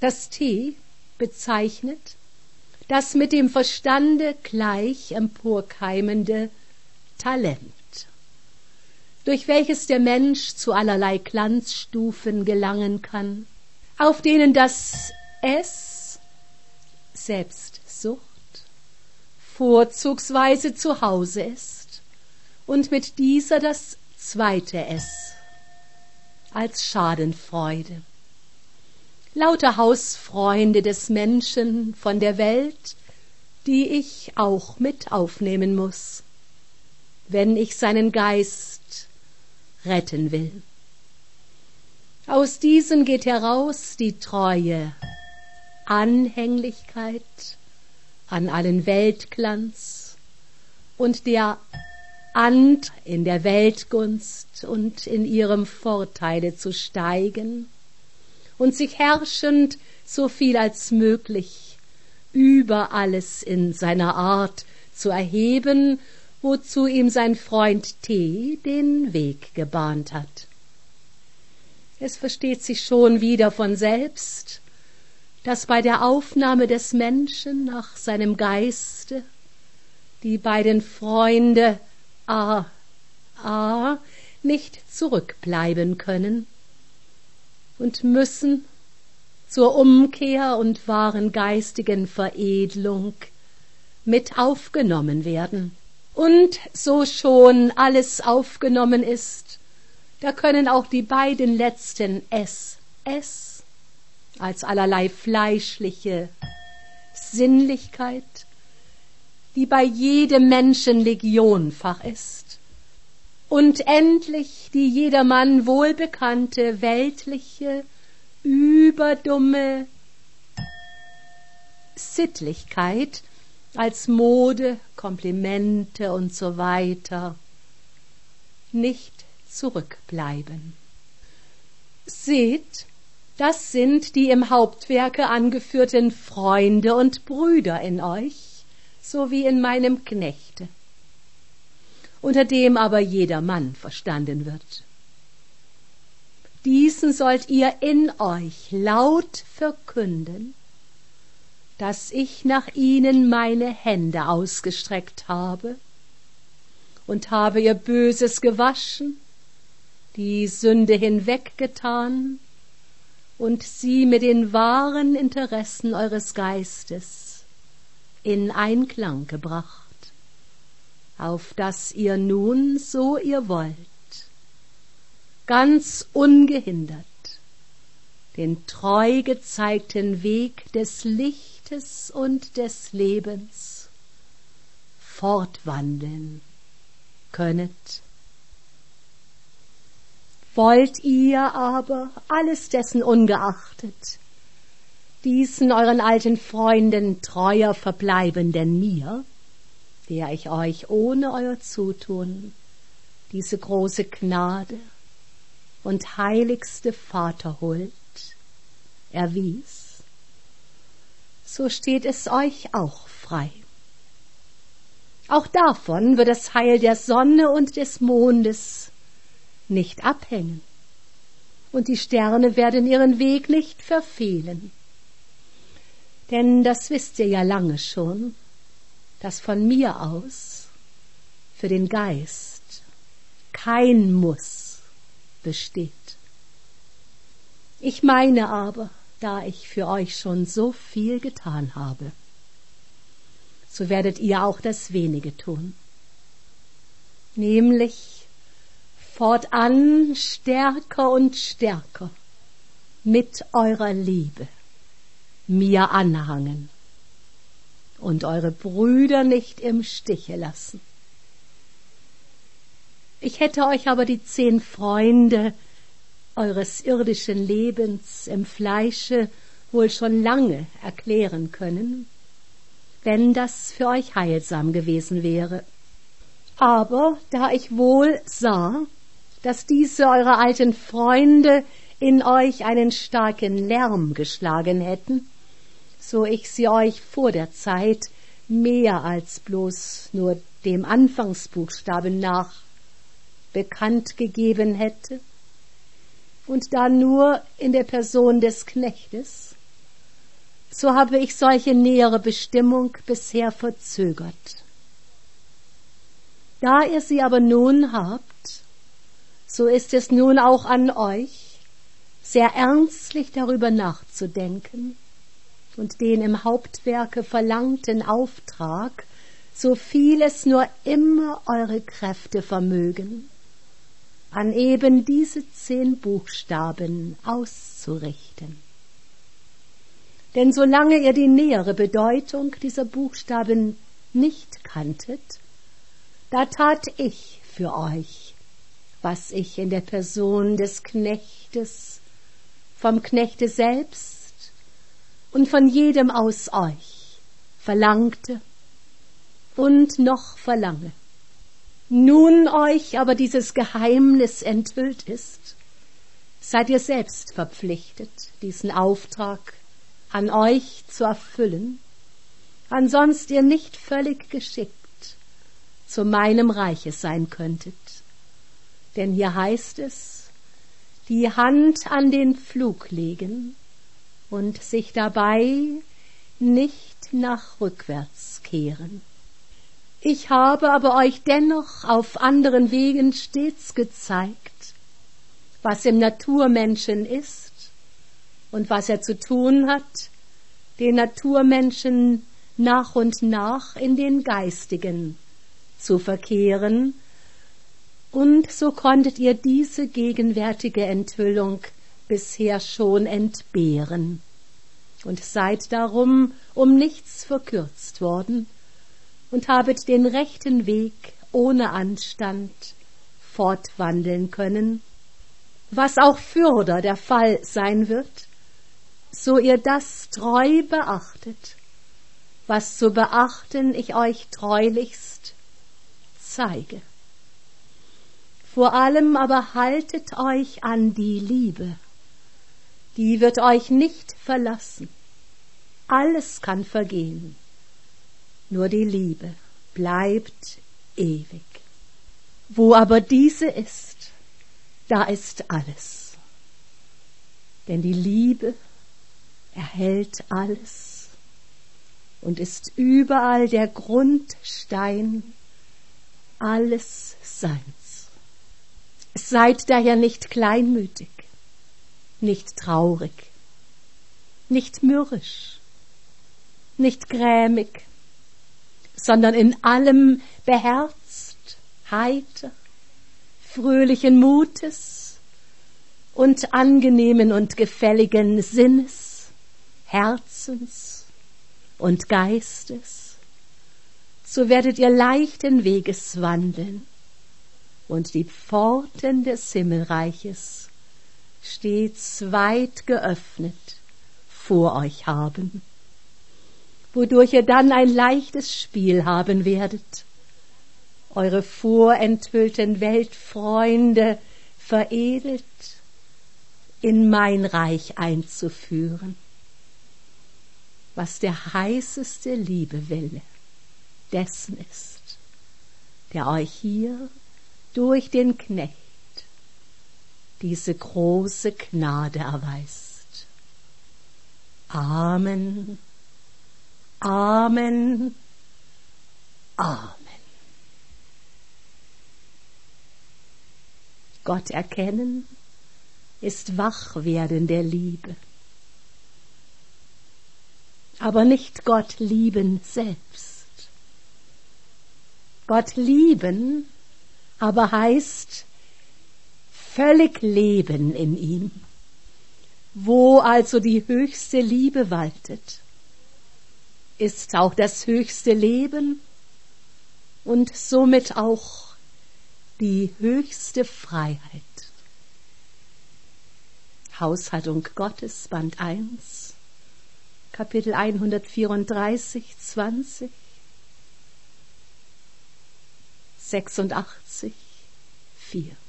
Das T bezeichnet das mit dem Verstande gleich emporkeimende Talent, durch welches der Mensch zu allerlei Glanzstufen gelangen kann, auf denen das S, Selbstsucht, vorzugsweise zu Hause ist und mit dieser das zweite S als Schadenfreude. Lauter Hausfreunde des Menschen von der Welt, die ich auch mit aufnehmen muss, wenn ich seinen Geist retten will. Aus diesen geht heraus die treue Anhänglichkeit an allen Weltglanz und der in der Weltgunst und in ihrem Vorteile zu steigen und sich herrschend so viel als möglich über alles in seiner Art zu erheben, wozu ihm sein Freund T. den Weg gebahnt hat. Es versteht sich schon wieder von selbst, dass bei der Aufnahme des Menschen nach seinem Geiste die beiden Freunde nicht zurückbleiben können und müssen zur Umkehr und wahren geistigen Veredelung mit aufgenommen werden. Und so schon alles aufgenommen ist, da können auch die beiden letzten S als allerlei fleischliche Sinnlichkeit, die bei jedem Menschen legionfach ist, und endlich die jedermann wohlbekannte weltliche, überdumme Sittlichkeit als Mode, Komplimente und so weiter nicht zurückbleiben. Seht, das sind die im Hauptwerke angeführten Freunde und Brüder in euch, so wie in meinem Knechte, unter dem aber jeder Mann verstanden wird. Diesen sollt ihr in euch laut verkünden, dass ich nach ihnen meine Hände ausgestreckt habe und habe ihr Böses gewaschen, die Sünde hinweggetan und sie mit den wahren Interessen eures Geistes in Einklang gebracht, auf dass ihr nun, so ihr wollt, ganz ungehindert den treu gezeigten Weg des Lichtes und des Lebens fortwandeln könnet. Wollt ihr aber, alles dessen ungeachtet, diesen euren alten Freunden treuer verbleiben denn mir, der ich euch ohne euer Zutun diese große Gnade und heiligste Vaterhuld erwies, so steht es euch auch frei. Auch davon wird das Heil der Sonne und des Mondes nicht abhängen, und die Sterne werden ihren Weg nicht verfehlen. Denn das wisst ihr ja lange schon, dass von mir aus für den Geist kein Muss besteht. Ich meine aber, da ich für euch schon so viel getan habe, so werdet ihr auch das Wenige tun, nämlich fortan stärker und stärker mit eurer Liebe mir anhangen und eure Brüder nicht im Stiche lassen. Ich hätte euch aber die 10 Freunde eures irdischen Lebens im Fleische wohl schon lange erklären können, wenn das für euch heilsam gewesen wäre. Aber da ich wohl sah, dass diese eure alten Freunde in euch einen starken Lärm geschlagen hätten, so ich sie euch vor der Zeit mehr als bloß nur dem Anfangsbuchstaben nach bekannt gegeben hätte, und da nur in der Person des Knechtes, so habe ich solche nähere Bestimmung bisher verzögert. Da ihr sie aber nun habt, so ist es nun auch an euch, sehr ernstlich darüber nachzudenken und den im Hauptwerke verlangten Auftrag, so viel es nur immer eure Kräfte vermögen, an eben diese 10 Buchstaben auszurichten. Denn solange ihr die nähere Bedeutung dieser Buchstaben nicht kanntet, da tat ich für euch, was ich in der Person des Knechtes, vom Knechte selbst und von jedem aus euch verlangte und noch verlange. Nun euch aber dieses Geheimnis enthüllt ist, seid ihr selbst verpflichtet, diesen Auftrag an euch zu erfüllen, ansonst ihr nicht völlig geschickt zu meinem Reiche sein könntet. Denn hier heißt es, die Hand an den Pflug legen und sich dabei nicht nach rückwärts kehren. Ich habe aber euch dennoch auf anderen Wegen stets gezeigt, was im Naturmenschen ist und was er zu tun hat, den Naturmenschen nach und nach in den Geistigen zu verkehren, und so konntet ihr diese gegenwärtige Enthüllung bisher schon entbehren und seid darum um nichts verkürzt worden und habet den rechten Weg ohne Anstand fortwandeln können, was auch fürder der Fall sein wird, so ihr das treu beachtet, was zu beachten ich euch treulichst zeige. Vor allem aber haltet euch an die Liebe, die wird euch nicht verlassen. Alles kann vergehen, nur die Liebe bleibt ewig. Wo aber diese ist, da ist alles. Denn die Liebe erhält alles und ist überall der Grundstein alles Seins. Seid daher nicht kleinmütig, nicht traurig, nicht mürrisch, nicht grämig, sondern in allem beherzt, heiter, fröhlichen Mutes und angenehmen und gefälligen Sinnes, Herzens und Geistes. So werdet ihr leichten Weges wandeln und die Pforten des Himmelreiches stets weit geöffnet vor euch haben, wodurch ihr dann ein leichtes Spiel haben werdet, eure vorenthüllten Weltfreunde veredelt in mein Reich einzuführen, was der heißeste Liebewille dessen ist, der euch hier durch den Knecht diese große Gnade erweist. Amen, Amen, Amen. Gott erkennen ist Wachwerden der Liebe, aber nicht Gott lieben selbst. Gott lieben aber heißt völlig leben in ihm. Wo also die höchste Liebe waltet, ist auch das höchste Leben und somit auch die höchste Freiheit. Haushaltung Gottes, Band 1, Kapitel 134, 20, 86, 4.